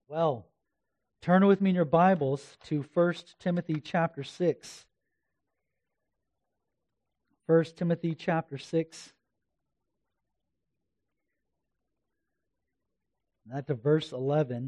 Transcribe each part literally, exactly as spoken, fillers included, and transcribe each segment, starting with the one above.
Well, turn with me in your Bibles to First Timothy chapter six. First Timothy chapter six. Not to verse eleven.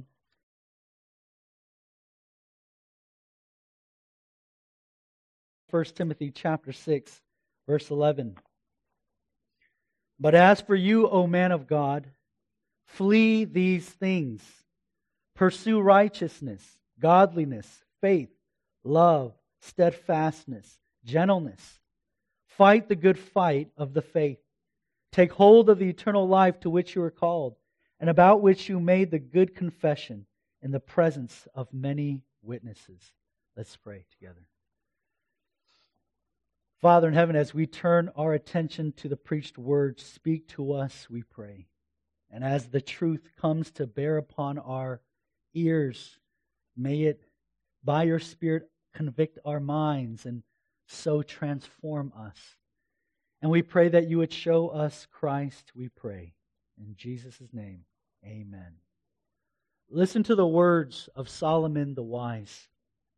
First Timothy chapter six, verse eleven. But as for you, O man of God, flee these things. Pursue righteousness, godliness, faith, love, steadfastness, gentleness. Fight the good fight of the faith. Take hold of the eternal life to which you are called, and about which you made the good confession in the presence of many witnesses. Let's pray together. Father in heaven, as we turn our attention to the preached word, speak to us, we pray. And as the truth comes to bear upon our ears, may it, by your Spirit, convict our minds and so transform us. And we pray that you would show us Christ, we pray. In Jesus' name, amen. Listen to the words of Solomon the wise.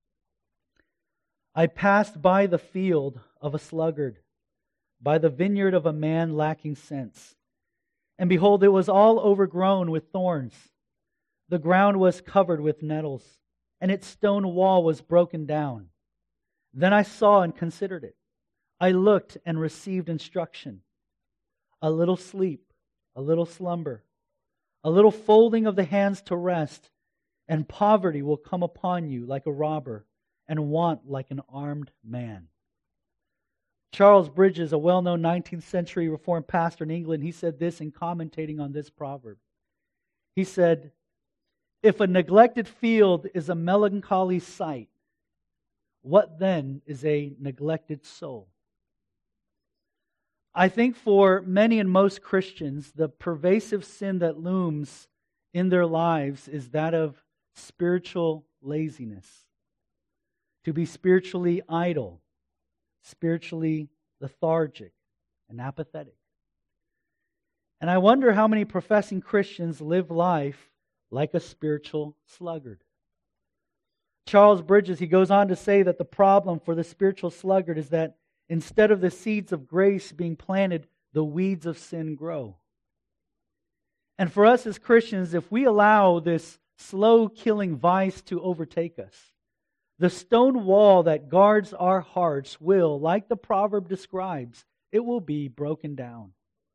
I passed by the field of a sluggard, by the vineyard of a man lacking sense. And behold, it was all overgrown with thorns. The ground was covered with nettles, and its stone wall was broken down. Then I saw and considered it. I looked and received instruction. A little sleep, a little slumber, a little folding of the hands to rest, and poverty will come upon you like a robber, and want like an armed man. Charles Bridges, a well-known nineteenth century Reformed pastor in England, he said this in commentating on this proverb. He said, "If a neglected field is a melancholy sight, what then is a neglected soul?" I think for many and most Christians, the pervasive sin that looms in their lives is that of spiritual laziness. To be spiritually idle, spiritually lethargic, and apathetic. And I wonder how many professing Christians live life like a spiritual sluggard. Charles Bridges, he goes on to say that the problem for the spiritual sluggard is that instead of the seeds of grace being planted, the weeds of sin grow. And for us as Christians, if we allow this slow-killing vice to overtake us, the stone wall that guards our hearts will, like the proverb describes, it will be broken down.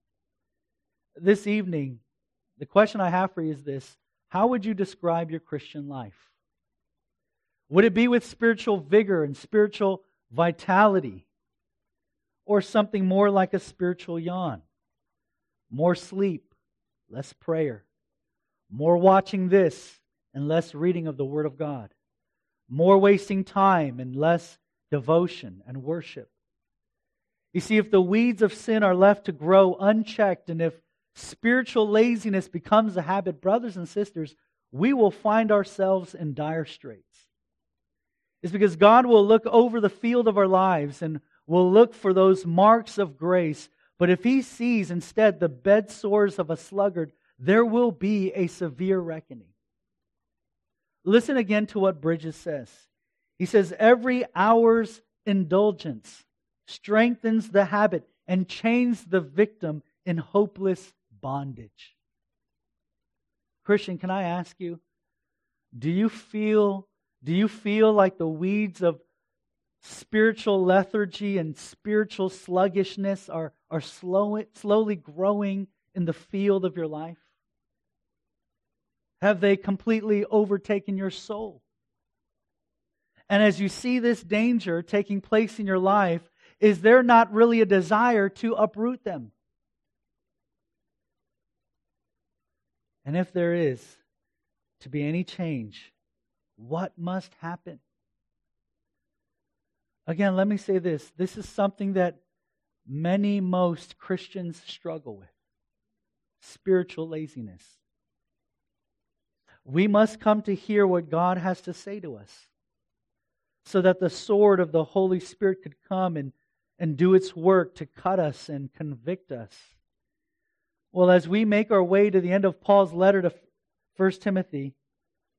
This evening, the question I have for you is this: how would you describe your Christian life? Would it be with spiritual vigor and spiritual vitality? Or something more like a spiritual yawn? More sleep, less prayer. More watching this and less reading of the Word of God. More wasting time and less devotion and worship. You see, if the weeds of sin are left to grow unchecked, and if spiritual laziness becomes a habit, brothers and sisters, we will find ourselves in dire straits. It's because God will look over the field of our lives and will look for those marks of grace. But if He sees instead the bed sores of a sluggard, there will be a severe reckoning. Listen again to what Bridges says. He says, every hour's indulgence strengthens the habit and chains the victim in hopeless bondage. Christian, can I ask you, do you feel, do you feel like the weeds of spiritual lethargy and spiritual sluggishness are, are slow, slowly growing in the field of your life? Have they completely overtaken your soul? And as you see this danger taking place in your life, is there not really a desire to uproot them? And if there is to be any change, what must happen? Again, let me say this. This is something that many, most Christians struggle with. Spiritual laziness. We must come to hear what God has to say to us, so that the sword of the Holy Spirit could come and, and do its work to cut us and convict us. Well, as we make our way to the end of Paul's letter to First Timothy,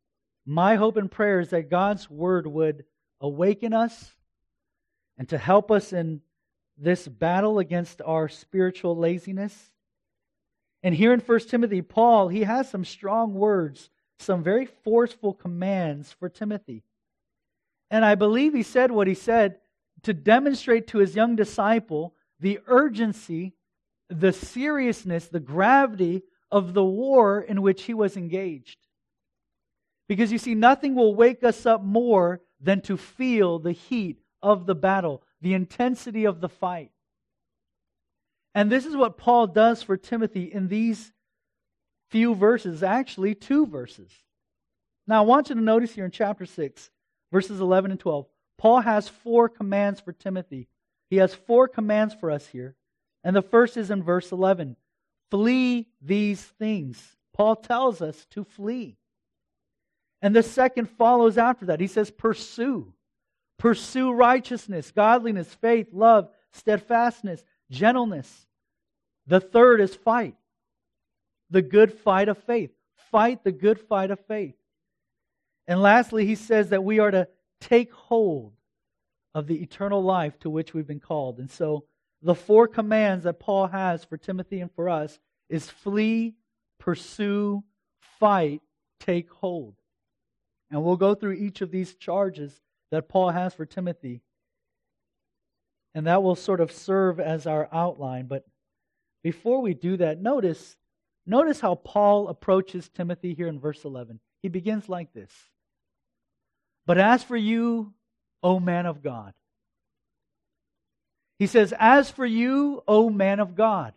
my hope and prayer is that God's Word would awaken us and to help us in this battle against our spiritual laziness. And here in First Timothy, Paul, he has some strong words, some very forceful commands for Timothy. And I believe he said what he said to demonstrate to his young disciple the urgency, the seriousness, the gravity of the war in which he was engaged. Because you see, nothing will wake us up more than to feel the heat of the battle, the intensity of the fight. And this is what Paul does for Timothy in these few verses, actually two verses. Now I want you to notice here in chapter six, verses eleven and twelve, Paul has four commands for Timothy. He has four commands for us here. And the first is in verse eleven. Flee these things. Paul tells us to flee. And the second follows after that. He says pursue. Pursue righteousness, godliness, faith, love, steadfastness, gentleness. The third is fight. The good fight of faith. Fight the good fight of faith. And lastly, he says that we are to take hold of the eternal life to which we've been called. And so the four commands that Paul has for Timothy and for us is flee, pursue, fight, take hold. And we'll go through each of these charges that Paul has for Timothy. And that will sort of serve as our outline. But before we do that, notice, notice how Paul approaches Timothy here in verse eleven. He begins like this. But as for you, O man of God. He says, as for you, O man of God.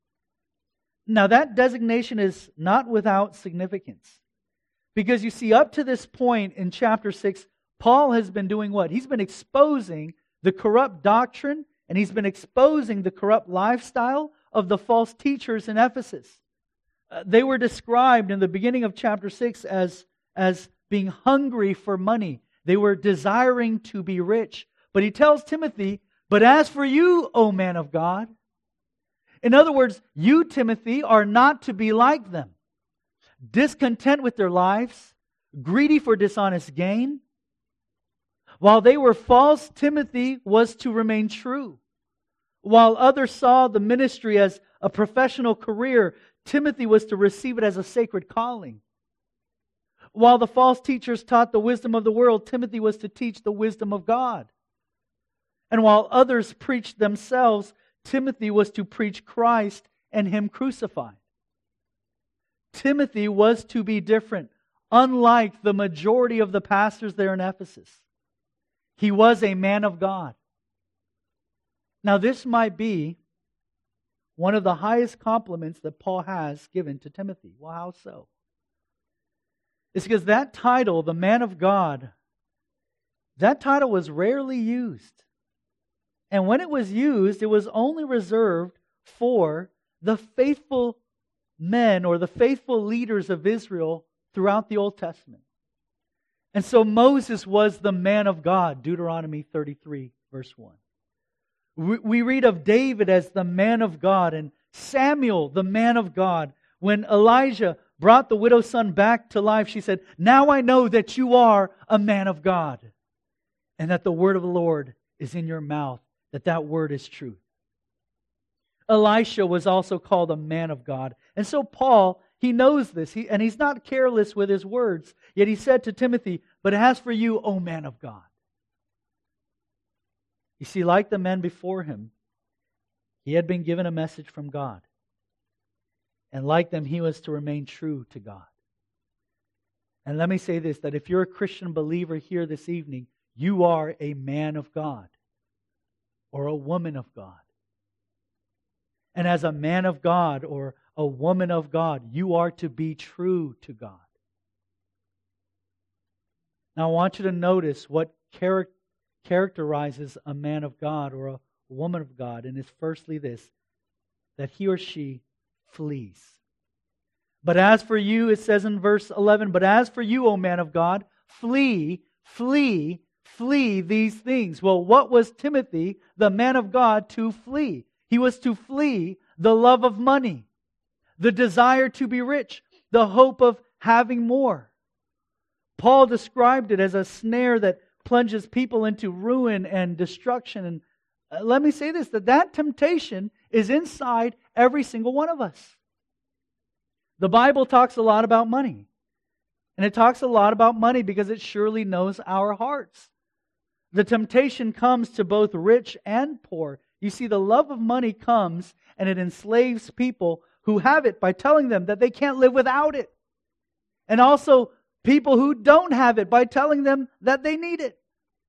Now that designation is not without significance. Because you see, up to this point in chapter six, Paul has been doing what? He's been exposing the corrupt doctrine and he's been exposing the corrupt lifestyle of the false teachers in Ephesus. Uh, they were described in the beginning of chapter six as, as being hungry for money. They were desiring to be rich. But he tells Timothy, but as for you, O man of God. In other words, you, Timothy, are not to be like them. Discontent with their lives, greedy for dishonest gain. While they were false, Timothy was to remain true. While others saw the ministry as a professional career, Timothy was to receive it as a sacred calling. While the false teachers taught the wisdom of the world, Timothy was to teach the wisdom of God. And while others preached themselves, Timothy was to preach Christ and Him crucified. Timothy was to be different, unlike the majority of the pastors there in Ephesus. He was a man of God. Now this might be one of the highest compliments that Paul has given to Timothy. Well, how so? It's because that title, the man of God, that title was rarely used. And when it was used, it was only reserved for the faithful men or the faithful leaders of Israel throughout the Old Testament. And so Moses was the man of God, Deuteronomy thirty-three, verse one. We, we read of David as the man of God and Samuel, the man of God. When Elijah brought the widow's son back to life, she said, now I know that you are a man of God and that the word of the Lord is in your mouth, that that word is truth. Elisha was also called a man of God. And so Paul, he knows this, he, and he's not careless with his words. Yet he said to Timothy, but as for you, O man of God. You see, like the men before him, he had been given a message from God. And like them, he was to remain true to God. And let me say this, that if you're a Christian believer here this evening, you are a man of God or a woman of God. And as a man of God or a woman of God, you are to be true to God. Now I want you to notice what char- characterizes a man of God or a woman of God. And it's firstly this, that he or she flees. But as for you, it says in verse eleven, but as for you, O man of God, flee, flee, flee these things. Well, what was Timothy, the man of God, to flee? He was to flee the love of money, the desire to be rich, the hope of having more. Paul described it as a snare that plunges people into ruin and destruction. And uh, let me say this, that that temptation is inside every single one of us. The Bible talks a lot about money. And it talks a lot about money because it surely knows our hearts. The temptation comes to both rich and poor. You see, the love of money comes and it enslaves people who have it by telling them that they can't live without it. And also people who don't have it by telling them that they need it.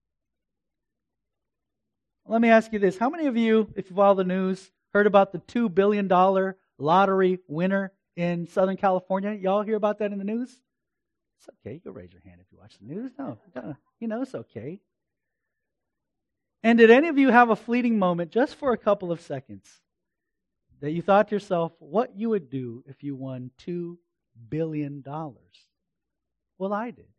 Let me ask you this. How many of you, if you follow the news, heard about the two billion dollars lottery winner in Southern California? Y'all hear about that in the news? It's okay. You can raise your hand if you watch the news. No, you know it's okay. And did any of you have a fleeting moment, just for a couple of seconds, that you thought to yourself what you would do if you won two billion dollars? Well, I did.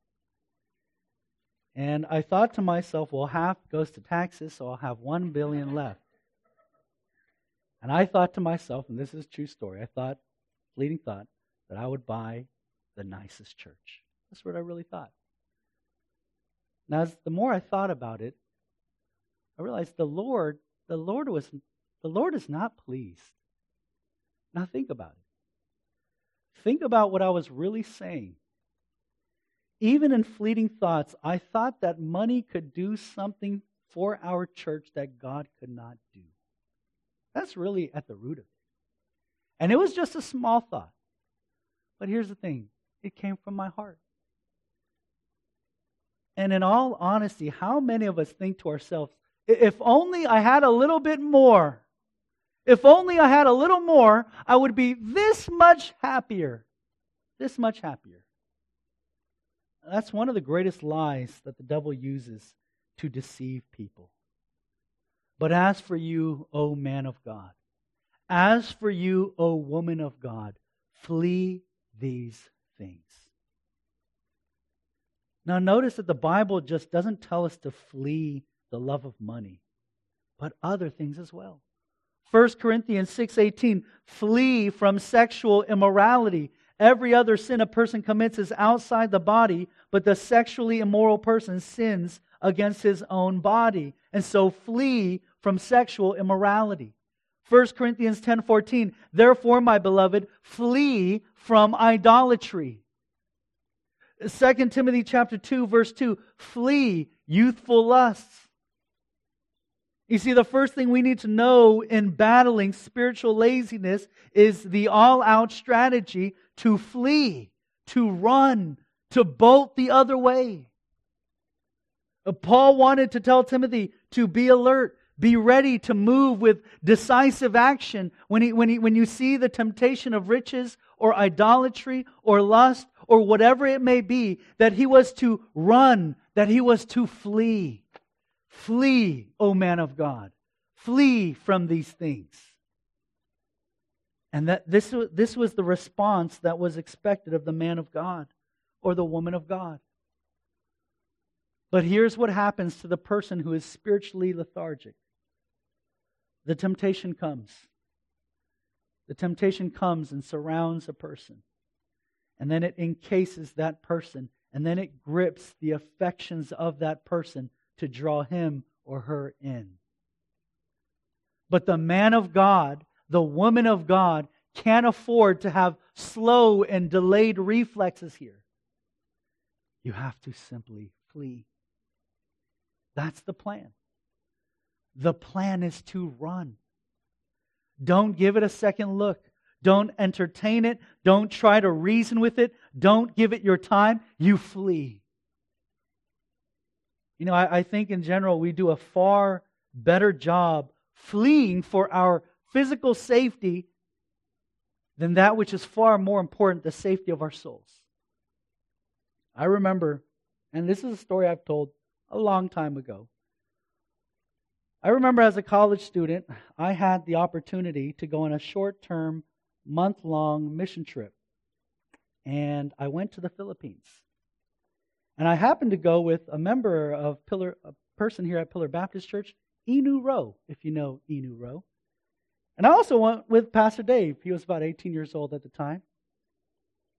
And I thought to myself, well, half goes to taxes, so I'll have one billion dollars left. And I thought to myself, and this is a true story, I thought, fleeting thought, that I would buy the nicest church. That's what I really thought. Now, as the more I thought about it, I realized the Lord, the Lord was, the Lord is not pleased. Now think about it. Think about what I was really saying. Even in fleeting thoughts, I thought that money could do something for our church that God could not do. That's really at the root of it. And it was just a small thought. But here's the thing. It came from my heart. And in all honesty, how many of us think to ourselves, if only I had a little bit more, if only I had a little more, I would be this much happier. This much happier. That's one of the greatest lies that the devil uses to deceive people. But as for you, O man of God, as for you, O woman of God, flee these things. Now notice that the Bible just doesn't tell us to flee the love of money, but other things as well. First Corinthians six eighteen, flee from sexual immorality. Every other sin a person commits is outside the body, but the sexually immoral person sins against his own body. And so flee from sexual immorality. First Corinthians ten fourteen, therefore, my beloved, flee from idolatry. Second Timothy chapter two, verse two, flee youthful lusts. You see, the first thing we need to know in battling spiritual laziness is the all-out strategy to flee, to run, to bolt the other way. Paul wanted to tell Timothy to be alert, be ready to move with decisive action when he, when he, when you see the temptation of riches or idolatry or lust or whatever it may be, that he was to run, that he was to flee. Flee, O man of God. Flee from these things. And that this, this was the response that was expected of the man of God or the woman of God. But here's what happens to the person who is spiritually lethargic. The temptation comes. The temptation comes and surrounds a person. And then it encases that person. And then it grips the affections of that person to draw him or her in. But the man of God, the woman of God, can't afford to have slow and delayed reflexes here. You have to simply flee. That's the plan. The plan is to run. Don't give it a second look. Don't entertain it. Don't try to reason with it. Don't give it your time. You flee. You know, I, I think in general we do a far better job fleeing for our physical safety than that which is far more important, the safety of our souls. I remember, and this is a story I've told a long time ago. I remember as a college student, I had the opportunity to go on a short-term, month-long mission trip. And I went to the Philippines. And I happened to go with a member of Pillar, a person here at Pillar Baptist Church, Inu Rowe, if you know Inu Rowe. And I also went with Pastor Dave. He was about eighteen years old at the time.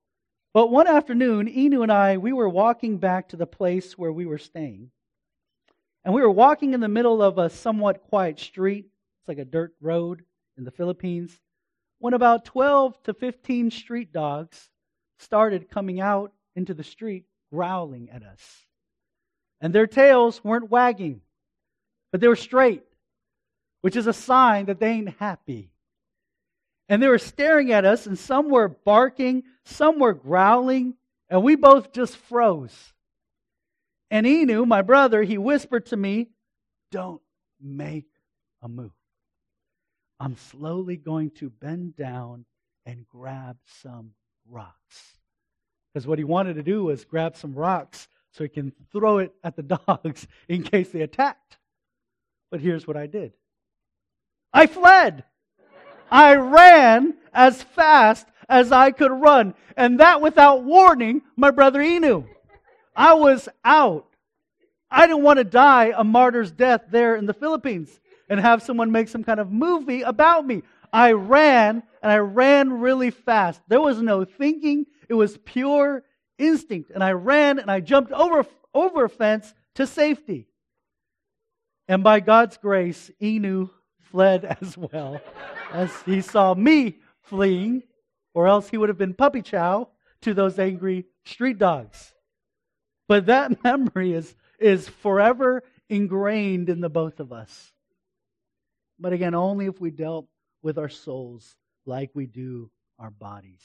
But one afternoon, Enu and I, we were walking back to the place where we were staying. And we were walking in the middle of a somewhat quiet street. It's like a dirt road in the Philippines. When about twelve to fifteen street dogs started coming out into the street, growling at us. And their tails weren't wagging, but they were straight, which is a sign that they ain't happy. And they were staring at us, and some were barking, some were growling, and we both just froze. And Enu, my brother, he whispered to me, "Don't make a move. I'm slowly going to bend down and grab some rocks." Because what he wanted to do was grab some rocks so he can throw it at the dogs in case they attacked. But here's what I did. I fled. I ran as fast as I could run. And that without warning my brother Enu. I was out. I didn't want to die a martyr's death there in the Philippines and have someone make some kind of movie about me. I ran, and I ran really fast. There was no thinking. It was pure instinct. And I ran, and I jumped over, over a fence to safety. And by God's grace, Enu fled as well as he saw me fleeing, or else he would have been puppy chow to those angry street dogs. But that memory is, is forever ingrained in the both of us. But again, only if we dealt with our souls like we do our bodies.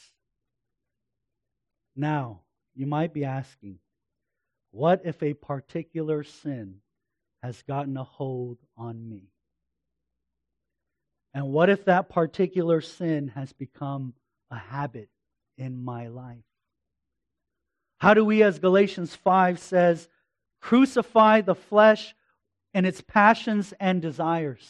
Now, you might be asking, what if a particular sin has gotten a hold on me? And what if that particular sin has become a habit in my life? How do we, as Galatians five says, crucify the flesh and its passions and desires?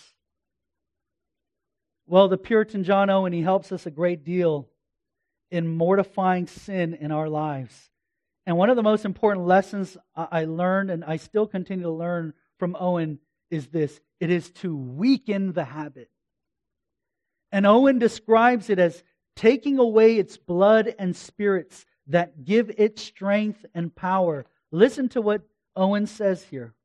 Well, the Puritan John Owen, he helps us a great deal in mortifying sin in our lives. And one of the most important lessons I learned, and I still continue to learn from Owen, is this. It is to weaken the habit. And Owen describes it as taking away its blood and spirits that give it strength and power. Listen to what Owen says here.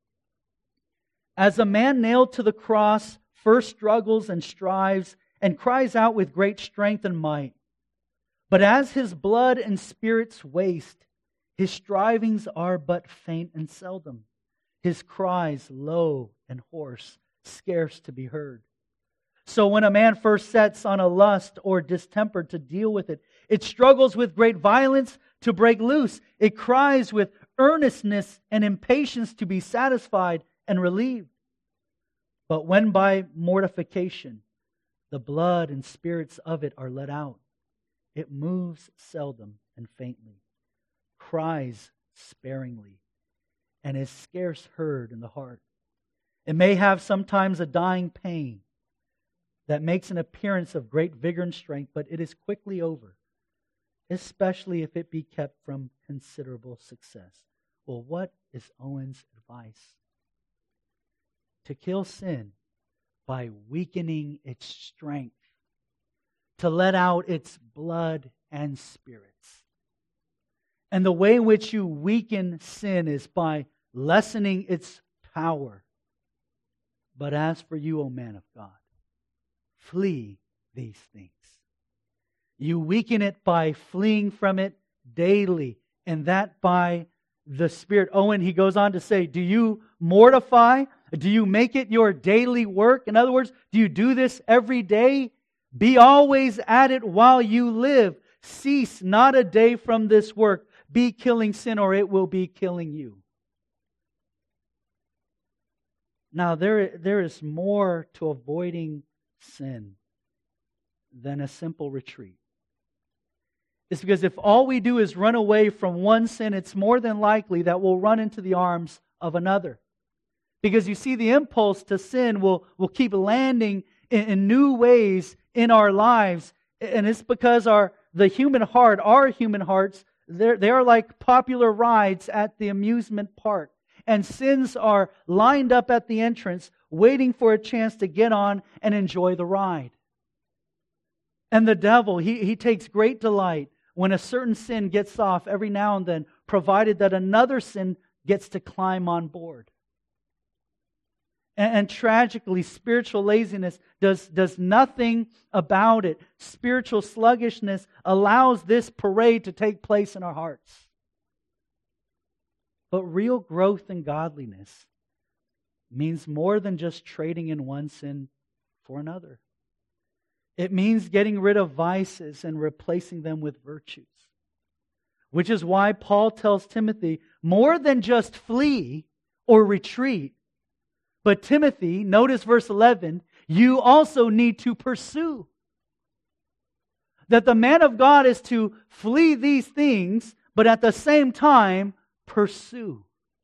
As a man nailed to the cross first struggles and strives and cries out with great strength and might, but as his blood and spirits waste, his strivings are but faint and seldom, his cries low and hoarse, scarce to be heard. So when a man first sets on a lust or distemper to deal with it, it struggles with great violence to break loose. It cries with earnestness and impatience to be satisfied and relieved. But when by mortification the blood and spirits of it are let out, it moves seldom and faintly, cries sparingly, and is scarce heard in the heart. It may have sometimes a dying pain that makes an appearance of great vigor and strength, but it is quickly over, especially if it be kept from considerable success. Well, what is Owen's advice? To kill sin by weakening its strength, to let out its blood and spirits. And the way in which you weaken sin is by lessening its power. But as for you, O man of God, flee these things. You weaken it by fleeing from it daily, and that by the Spirit. Owen, he goes on to say, do you mortify? Do you make it your daily work? In other words, do you do this every day? Be always at it while you live. Cease not a day from this work. Be killing sin, or it will be killing you. Now, there, there is more to avoiding sin than a simple retreat. It's because if all we do is run away from one sin, it's more than likely that we'll run into the arms of another. Because you see, the impulse to sin will, will keep landing in, in new ways in our lives. And it's because our the human heart, our human hearts, they're, they are like popular rides at the amusement park. And sins are lined up at the entrance, waiting for a chance to get on and enjoy the ride. And the devil, he, he takes great delight when a certain sin gets off every now and then, provided that another sin gets to climb on board. And, and tragically, spiritual laziness does, does nothing about it. Spiritual sluggishness allows this parade to take place in our hearts. But real growth in godliness means more than just trading in one sin for another. It means getting rid of vices and replacing them with virtues. Which is why Paul tells Timothy, more than just flee or retreat, but Timothy, notice verse eleven, you also need to pursue. That the man of God is to flee these things, but at the same time, pursue.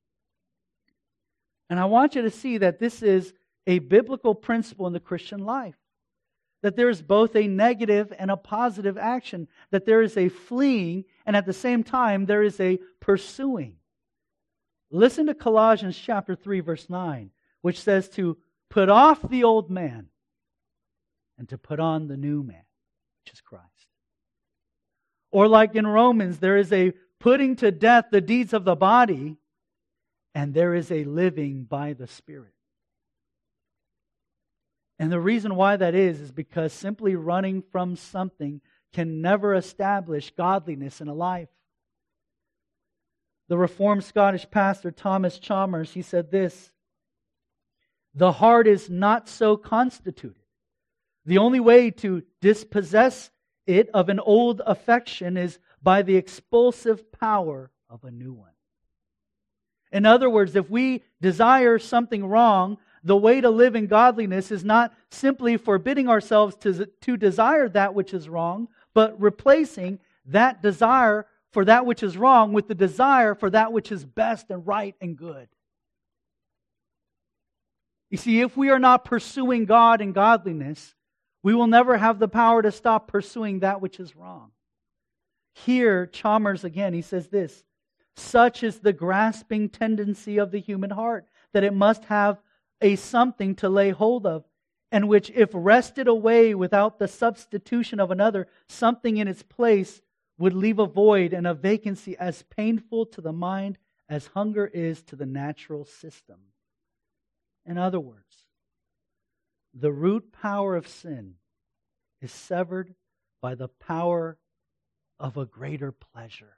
And I want you to see that this is a biblical principle in the Christian life. That there is both a negative and a positive action. That there is a fleeing and at the same time there is a pursuing. Listen to Colossians chapter three verse nine, which says to put off the old man and to put on the new man, which is Christ. Or like in Romans, there is a putting to death the deeds of the body, and there is a living by the Spirit. And the reason why that is, is because simply running from something can never establish godliness in a life. The Reformed Scottish pastor Thomas Chalmers, he said this, the heart is not so constituted. The only way to dispossess it of an old affection is by the expulsive power of a new one. In other words, if we desire something wrong, the way to live in godliness is not simply forbidding ourselves to, to desire that which is wrong, but replacing that desire for that which is wrong with the desire for that which is best and right and good. You see, if we are not pursuing God in godliness, we will never have the power to stop pursuing that which is wrong. Here, Chalmers again, he says this, such is the grasping tendency of the human heart, that it must have a something to lay hold of, and which, if wrested away without the substitution of another, something in its place, would leave a void and a vacancy as painful to the mind as hunger is to the natural system. In other words, the root power of sin is severed by the power of a greater pleasure.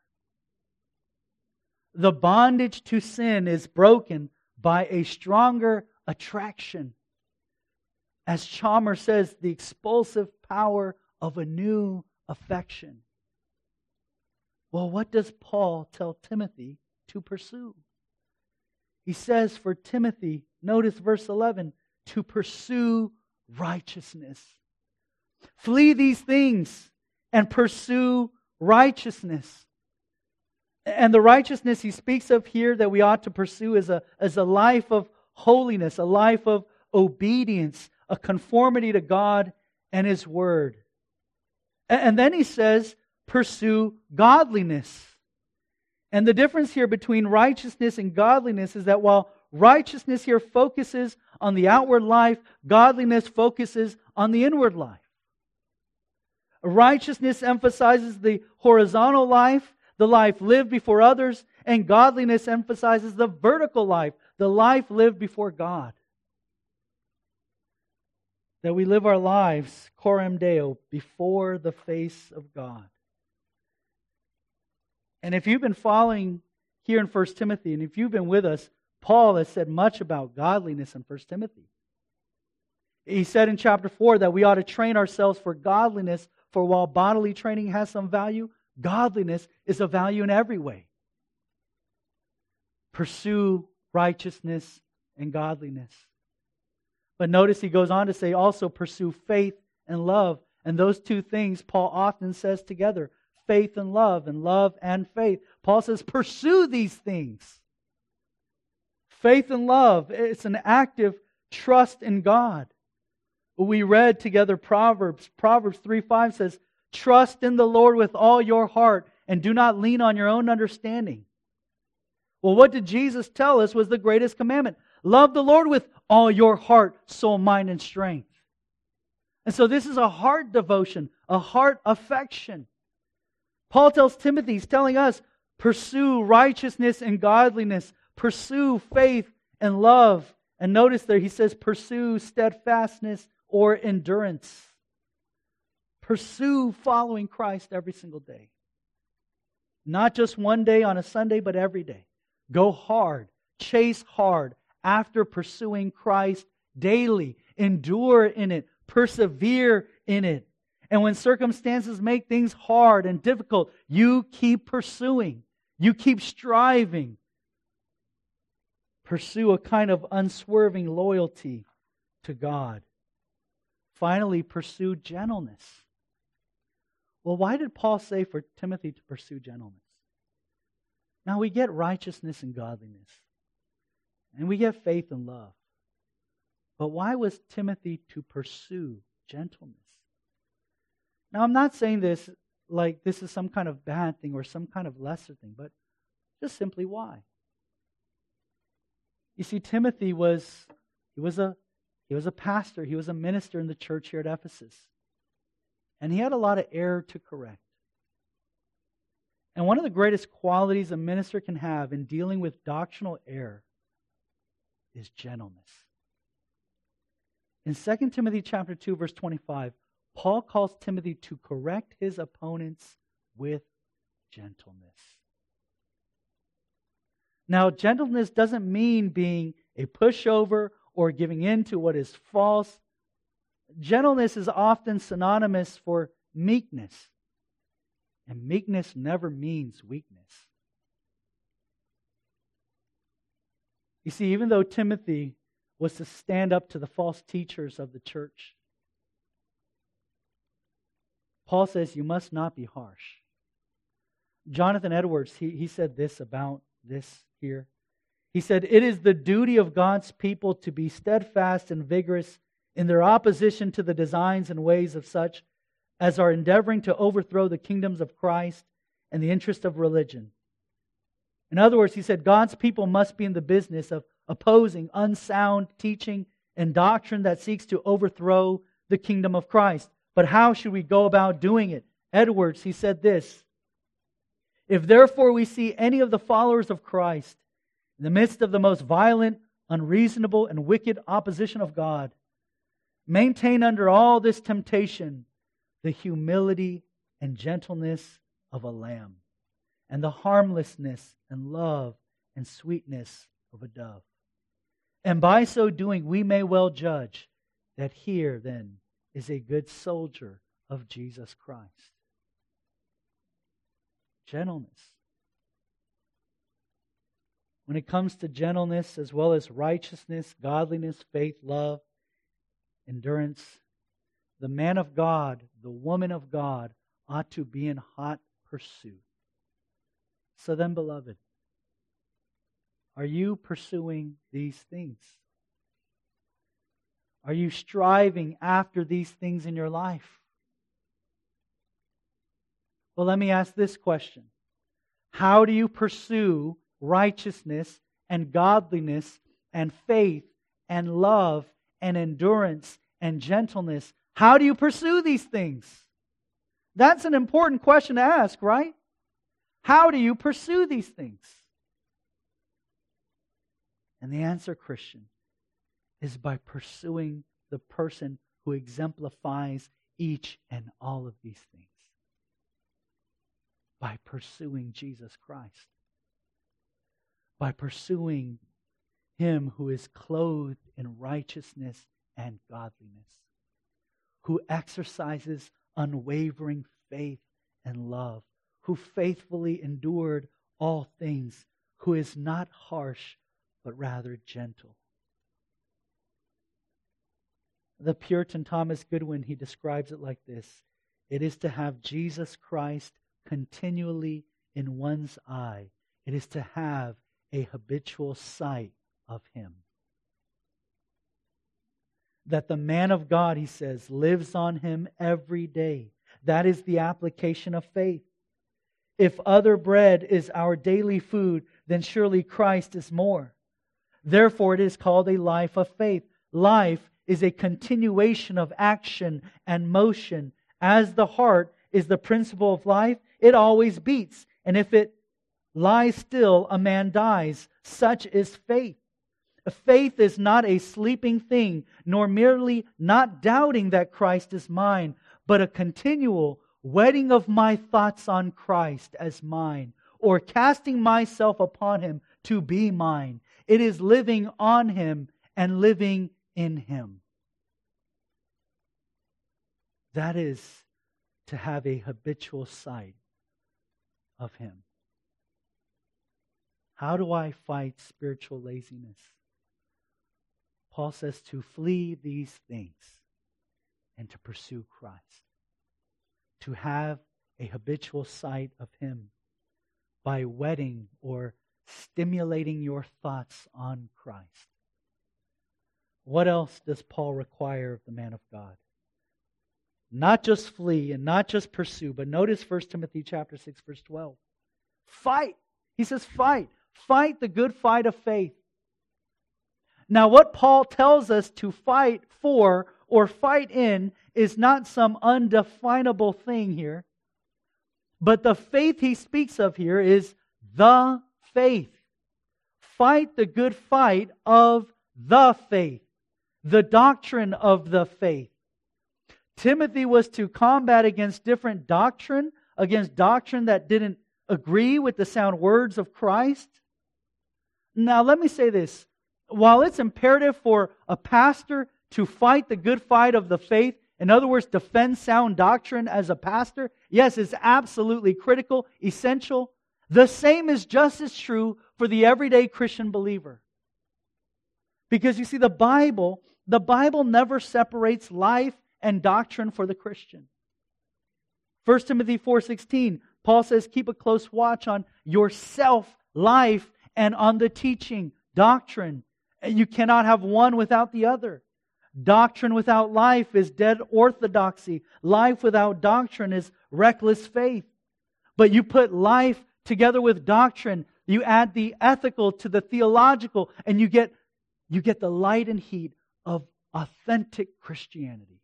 The bondage to sin is broken by a stronger attraction. As Chalmers says, the expulsive power of a new affection. Well, what does Paul tell Timothy to pursue? He says for Timothy, notice verse eleven, to pursue righteousness. Flee these things and pursue righteousness. And the righteousness he speaks of here that we ought to pursue is a, is a life of holiness, a life of obedience, a conformity to God and His Word. And then he says, pursue godliness. And the difference here between righteousness and godliness is that while righteousness here focuses on the outward life, godliness focuses on the inward life. Righteousness emphasizes the horizontal life, the life lived before others, and godliness emphasizes the vertical life, the life lived before God. That we live our lives, coram Deo, before the face of God. And if you've been following here in First Timothy, and if you've been with us, Paul has said much about godliness in First Timothy. He said in chapter four that we ought to train ourselves for godliness, for while bodily training has some value, godliness is of value in every way. Pursue righteousness and godliness. But notice he goes on to say also pursue faith and love. And those two things Paul often says together. Faith and love, and love and faith. Paul says pursue these things. Faith and love, it's an active trust in God. We read together Proverbs. Proverbs three five says, trust in the Lord with all your heart and do not lean on your own understanding. Well, what did Jesus tell us was the greatest commandment? Love the Lord with all your heart, soul, mind, and strength. And so this is a heart devotion, a heart affection. Paul tells Timothy, he's telling us, pursue righteousness and godliness. Pursue faith and love. And notice there he says, pursue steadfastness or endurance. Pursue following Christ every single day. Not just one day on a Sunday, but every day. Go hard. Chase hard after pursuing Christ daily. Endure in it. Persevere in it. And when circumstances make things hard and difficult, you keep pursuing. You keep striving. Pursue a kind of unswerving loyalty to God. Finally, pursue gentleness. Well, why did Paul say for Timothy to pursue gentleness? Now, we get righteousness and godliness. And we get faith and love. But why was Timothy to pursue gentleness? Now, I'm not saying this like this is some kind of bad thing or some kind of lesser thing, but just simply why? You see, Timothy was he was a he was a pastor, he was a minister in the church here at Ephesus. And he had a lot of error to correct. And one of the greatest qualities a minister can have in dealing with doctrinal error is gentleness. In Second Timothy chapter two, verse twenty-five, Paul calls Timothy to correct his opponents with gentleness. Now, gentleness doesn't mean being a pushover or giving in to what is false. Gentleness is often synonymous for meekness. And meekness never means weakness. You see, even though Timothy was to stand up to the false teachers of the church, Paul says you must not be harsh. Jonathan Edwards, he, he said this about this here. He said, "It is the duty of God's people to be steadfast and vigorous in their opposition to the designs and ways of such as are endeavoring to overthrow the kingdoms of Christ and the interest of religion." In other words, he said, God's people must be in the business of opposing unsound teaching and doctrine that seeks to overthrow the kingdom of Christ. But how should we go about doing it? Edwards, he said this, "If therefore we see any of the followers of Christ in the midst of the most violent, unreasonable, and wicked opposition of God, maintain under all this temptation the humility and gentleness of a lamb, and the harmlessness and love and sweetness of a dove. And by so doing we may well judge that here then is a good soldier of Jesus Christ." Gentleness. When it comes to gentleness as well as righteousness, godliness, faith, love, endurance, the man of God, the woman of God ought to be in hot pursuit. So then, beloved, are you pursuing these things? Are you striving after these things in your life? Well, let me ask this question. How do you pursue righteousness and godliness and faith and love and endurance and gentleness? How do you pursue these things? That's an important question to ask, right? How do you pursue these things? And the answer, Christian, is by pursuing the person who exemplifies each and all of these things. By pursuing Jesus Christ. By pursuing Him who is clothed in righteousness and godliness. Who exercises unwavering faith and love. Who faithfully endured all things. Who is not harsh, but rather gentle. The Puritan Thomas Goodwin, he describes it like this. It is to have Jesus Christ continually in one's eye. It is to have a habitual sight of Him. That the man of God, he says, lives on Him every day. That is the application of faith. If other bread is our daily food, then surely Christ is more. Therefore, it is called a life of faith. Life is a continuation of action and motion. As the heart is the principle of life, it always beats. And if it lies still, a man dies. Such is faith. Faith is not a sleeping thing, nor merely not doubting that Christ is mine, but a continual wedding of my thoughts on Christ as mine, or casting myself upon Him to be mine. It is living on Him and living in Him. That is to have a habitual sight of Him. How do I fight spiritual laziness? Paul says to flee these things and to pursue Christ. To have a habitual sight of Him by wedding or stimulating your thoughts on Christ. What else does Paul require of the man of God? Not just flee and not just pursue, but notice First Timothy chapter six, verse twelve. Fight. He says fight. Fight the good fight of faith. Now what Paul tells us to fight for or fight in is not some undefinable thing here. But the faith he speaks of here is the faith. Fight the good fight of the faith. The doctrine of the faith. Timothy was to combat against different doctrine, against doctrine that didn't agree with the sound words of Christ. Now let me say this. While it's imperative for a pastor to fight the good fight of the faith, in other words, defend sound doctrine as a pastor, yes, it's absolutely critical, essential. The same is just as true for the everyday Christian believer. Because you see, the Bible, the Bible never separates life and doctrine for the Christian. First Timothy four sixteen, Paul says, keep a close watch on yourself, life, and on the teaching, doctrine. You cannot have one without the other. Doctrine without life is dead orthodoxy. Life without doctrine is reckless faith. But you put life together with doctrine, you add the ethical to the theological, and you get, you get the light and heat of authentic Christianity.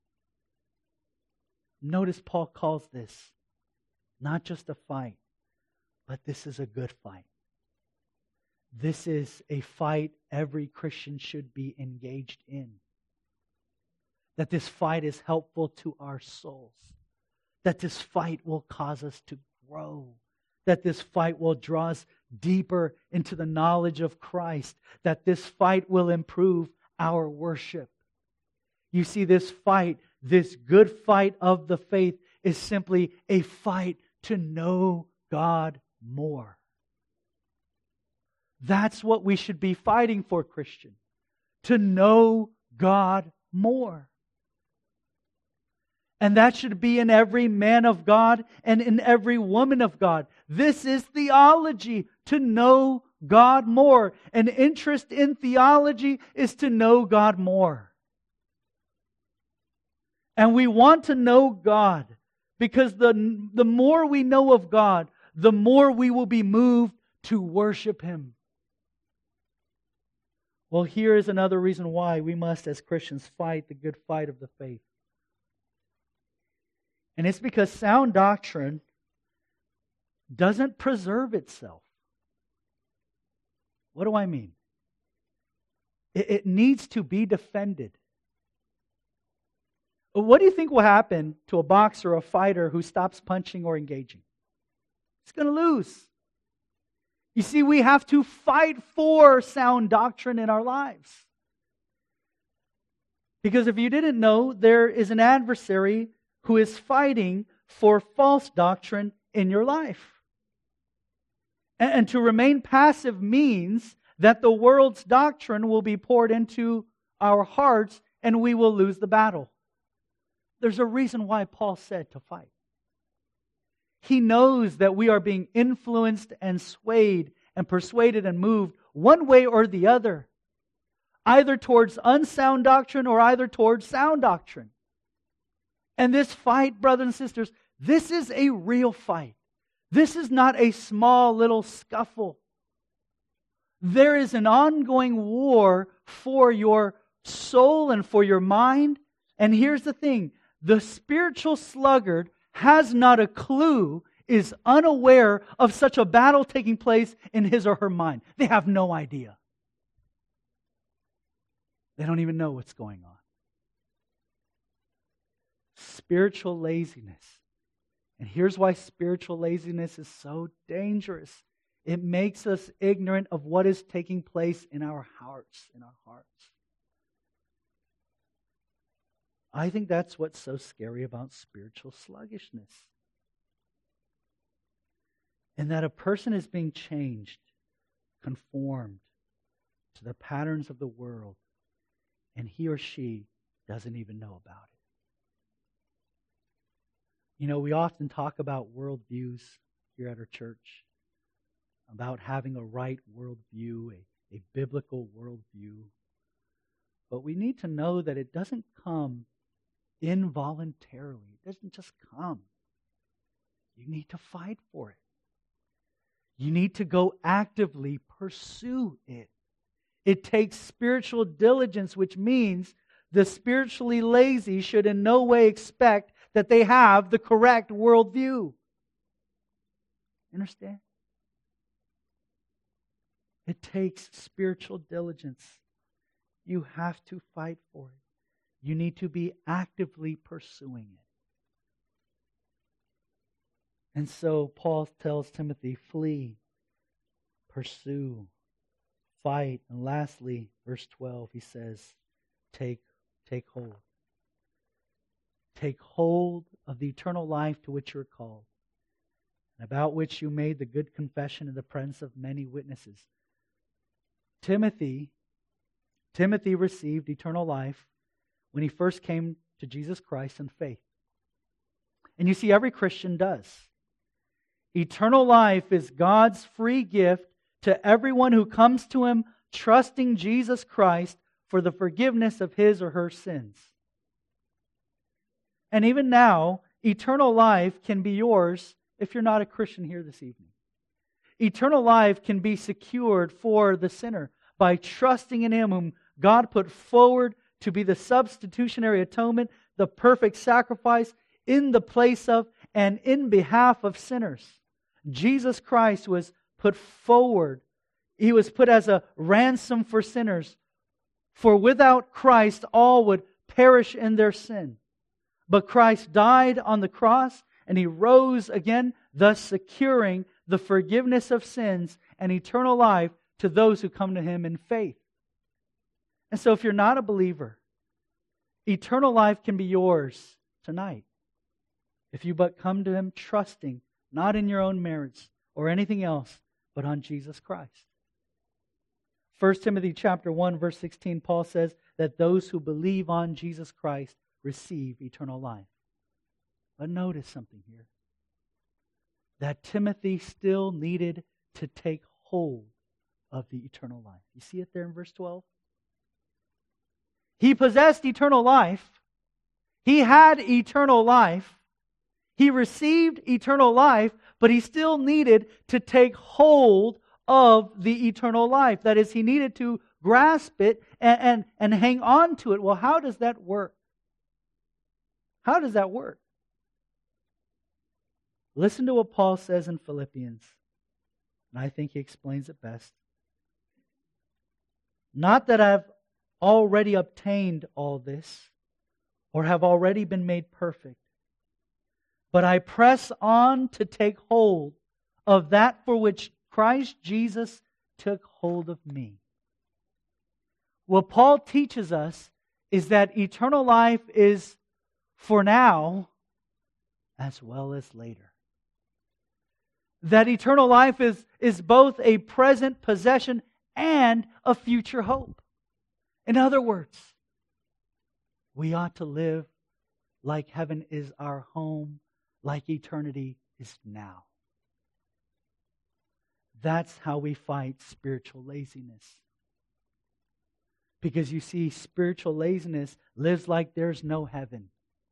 Notice Paul calls this not just a fight, but this is a good fight. This is a fight every Christian should be engaged in. That this fight is helpful to our souls. That this fight will cause us to grow. That this fight will draw us deeper into the knowledge of Christ. That this fight will improve our worship. You see, this fight, this good fight of the faith, is simply a fight to know God more. That's what we should be fighting for, Christian. To know God more. And that should be in every man of God and in every woman of God. This is theology, to know God more. An interest in theology is to know God more. And we want to know God because the, the more we know of God, the more we will be moved to worship Him. Well, here is another reason why we must, as Christians, fight the good fight of the faith. And it's because sound doctrine doesn't preserve itself. What do I mean? It, it needs to be defended. What do you think will happen to a boxer or a fighter who stops punching or engaging? He's going to lose. You see, we have to fight for sound doctrine in our lives. Because if you didn't know, there is an adversary who is fighting for false doctrine in your life. And, and to remain passive means that the world's doctrine will be poured into our hearts and we will lose the battle. There's a reason why Paul said to fight. He knows that we are being influenced and swayed and persuaded and moved one way or the other, either towards unsound doctrine or either towards sound doctrine. And this fight, brothers and sisters, this is a real fight. This is not a small little scuffle. There is an ongoing war for your soul and for your mind. And here's the thing, the spiritual sluggard has not a clue is unaware of such a battle taking place in his or her mind. They have no idea. They don't even know what's going on. Spiritual laziness. And here's why spiritual laziness is so dangerous. It makes us ignorant of what is taking place in our hearts, in our hearts. I think that's what's so scary about spiritual sluggishness. And that a person is being changed, conformed to the patterns of the world, and he or she doesn't even know about it. You know, we often talk about worldviews here at our church, about having a right worldview, a, a biblical worldview. But we need to know that it doesn't come involuntarily. It doesn't just come. You need to fight for it. You need to go actively pursue it. It takes spiritual diligence, which means the spiritually lazy should in no way expect that they have the correct worldview. Understand? It takes spiritual diligence. You have to fight for it. You need to be actively pursuing it. And so Paul tells Timothy, flee, pursue, fight. And lastly, verse twelve, he says, take, take hold. Take hold of the eternal life to which you are called, and about which you made the good confession in the presence of many witnesses. Timothy, Timothy received eternal life when he first came to Jesus Christ in faith. And you see, every Christian does. Eternal life is God's free gift to everyone who comes to Him trusting Jesus Christ for the forgiveness of his or her sins. And even now, eternal life can be yours if you're not a Christian here this evening. Eternal life can be secured for the sinner by trusting in Him whom God put forward to be the substitutionary atonement, the perfect sacrifice in the place of and in behalf of sinners. Jesus Christ was put forward. He was put as a ransom for sinners. For without Christ, all would perish in their sin. But Christ died on the cross and He rose again, thus securing the forgiveness of sins and eternal life to those who come to Him in faith. And so if you're not a believer, eternal life can be yours tonight. If you but come to Him trusting, not in your own merits or anything else, but on Jesus Christ. First Timothy chapter one, verse sixteen, Paul says that those who believe on Jesus Christ receive eternal life. But notice something here. That Timothy still needed to take hold of the eternal life. You see it there in verse twelve? He possessed eternal life. He had eternal life. He received eternal life, but he still needed to take hold of the eternal life. That is, he needed to grasp it and, and, and hang on to it. Well, how does that work? How does that work? Listen to what Paul says in Philippians, and I think he explains it best. Not that I've already obtained all this, or have already been made perfect, but I press on to take hold of that for which Christ Jesus took hold of me. What Paul teaches us is that eternal life is for now as well as later. That eternal life is, is both a present possession and a future hope. In other words, we ought to live like heaven is our home, like eternity is now. That's how we fight spiritual laziness. Because you see, spiritual laziness lives like there's no heaven.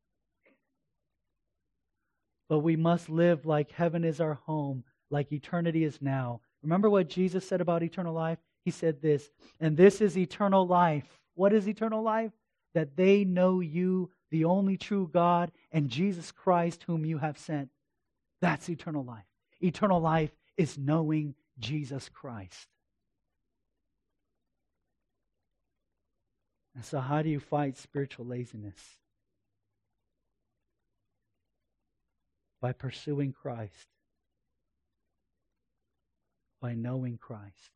But we must live like heaven is our home, like eternity is now. Remember what Jesus said about eternal life? He said this, and this is eternal life. What is eternal life? That they know you, the only true God, and Jesus Christ whom you have sent. That's eternal life. Eternal life is knowing Jesus Christ. And so how do you fight spiritual laziness? By pursuing Christ. By knowing Christ.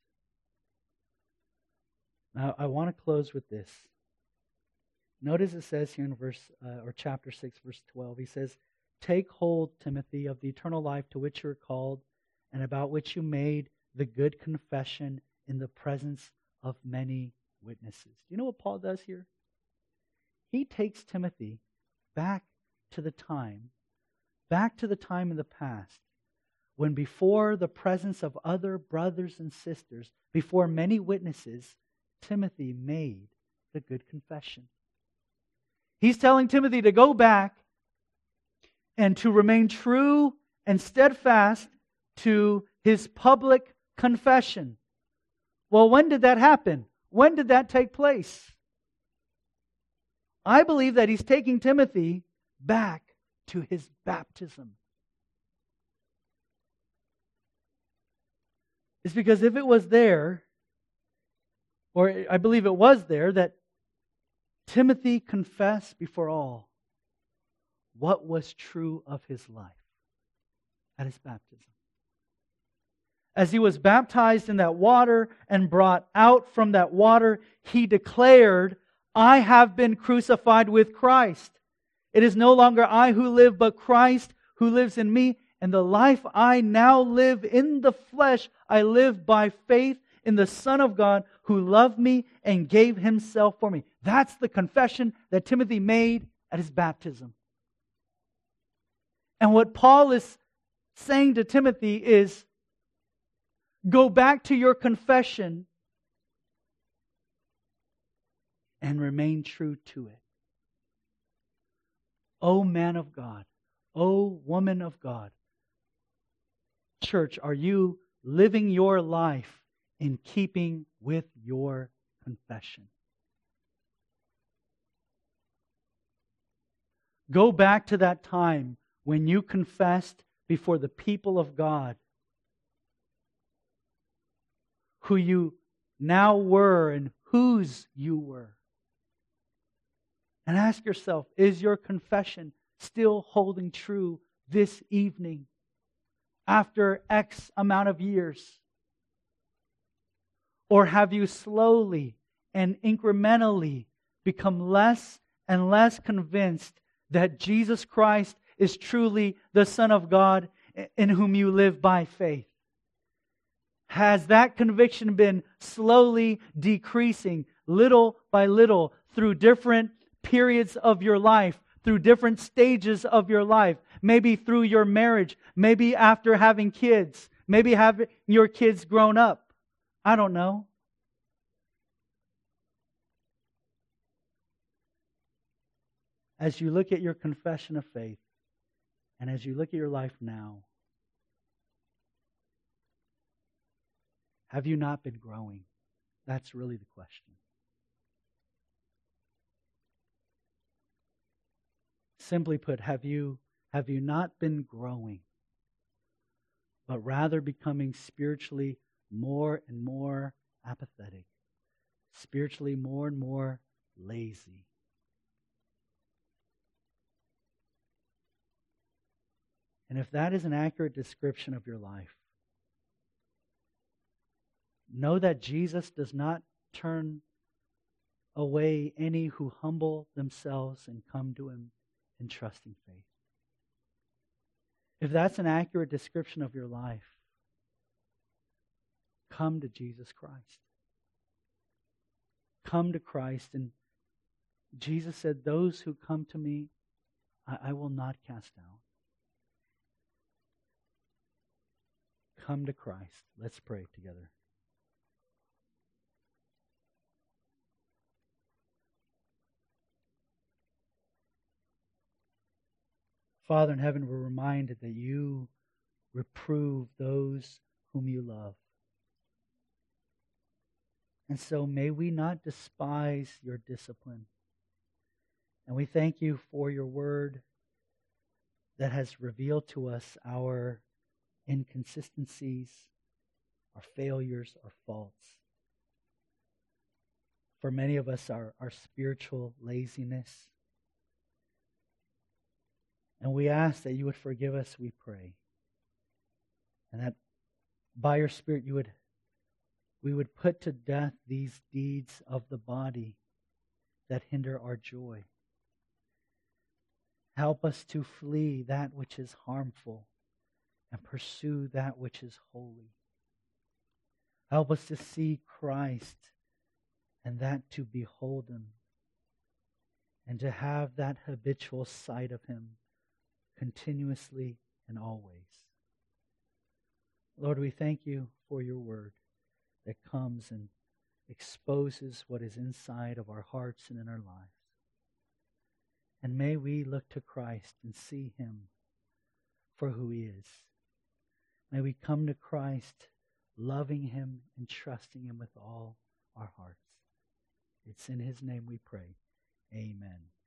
Now, I want to close with this. Notice it says here in verse uh, or chapter six, verse twelve, he says, "Take hold, Timothy, of the eternal life to which you are called, and about which you made the good confession in the presence of many witnesses." Do you know what Paul does here? He takes Timothy back to the time, back to the time in the past, when before the presence of other brothers and sisters, before many witnesses, Timothy made the good confession. He's telling Timothy to go back and to remain true and steadfast to his public confession. Well, when did that happen? When did that take place? I believe that he's taking Timothy back to his baptism. It's because if it was there, or I believe it was there, that Timothy confessed before all what was true of his life at his baptism. As he was baptized in that water and brought out from that water, he declared, "I have been crucified with Christ. It is no longer I who live, but Christ who lives in me. And the life I now live in the flesh, I live by faith in the Son of God who loved me and gave Himself for me." That's the confession that Timothy made at his baptism. And what Paul is saying to Timothy is, go back to your confession and remain true to it. O man of God, O woman of God, church, are you living your life in keeping with your confession? Go back to that time when you confessed before the people of God who you now were and whose you were. And ask yourself, is your confession still holding true this evening after X amount of years? Or have you slowly and incrementally become less and less convinced that Jesus Christ is truly the Son of God in whom you live by faith? Has that conviction been slowly decreasing, little by little, through different periods of your life, through different stages of your life? Maybe through your marriage, maybe after having kids, maybe having your kids grown up. I don't know. As you look at your confession of faith, and as you look at your life now, have you not been growing? That's really the question. Simply put, have you, have you not been growing, but rather becoming spiritually more and more apathetic, spiritually more and more lazy? And if that is an accurate description of your life, know that Jesus does not turn away any who humble themselves and come to Him in trusting faith. If that's an accurate description of your life, come to Jesus Christ. Come to Christ. And Jesus said, "Those who come to me, I, I will not cast out." Come to Christ. Let's pray together. Father in heaven, we're reminded that you reprove those whom you love. And so may we not despise your discipline. And we thank you for your word that has revealed to us our inconsistencies, our failures, our faults. For many of us, our, our spiritual laziness. And we ask that you would forgive us, we pray. And that by your Spirit you would we would put to death these deeds of the body that hinder our joy. Help us to flee that which is harmful and pursue that which is holy. Help us to see Christ and that to behold Him, and to have that habitual sight of Him continuously and always. Lord, we thank you for your word that comes and exposes what is inside of our hearts and in our lives. And may we look to Christ and see Him for who He is. May we come to Christ loving Him and trusting Him with all our hearts. It's in His name we pray. Amen.